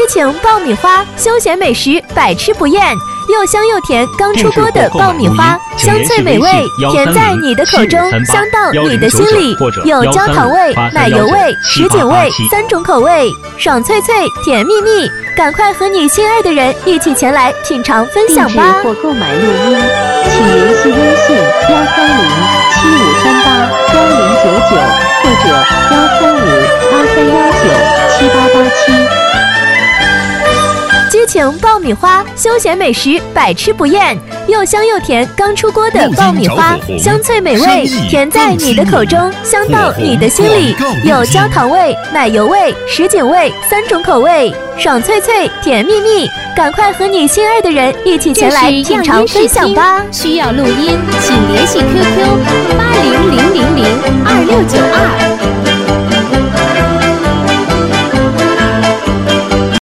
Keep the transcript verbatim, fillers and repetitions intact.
情爆米花，休闲美食，百吃不厌。又香又甜，刚出锅的爆米花，香脆美味，甜在你的口中，香到你的心里。有焦糖味、奶油味、什锦味三种口味，爽脆脆，甜蜜蜜。赶快和你心爱的人一起前来品尝分享吧！ 或购买录音，请联系微信幺三零七五三八幺零九九或者幺三五八三幺九七八八七。 激情爆米花，休闲美食，百吃不厌。又香又甜，刚出锅的爆米花，香脆美味，甜在你的口中，香到你的心里。有焦糖味、奶油味、什锦味三种口味，爽脆脆，甜蜜蜜。赶快和你心爱的人一起前来品尝分享吧！ 需要录音，请联系 Q Q 八零零零零二六九二。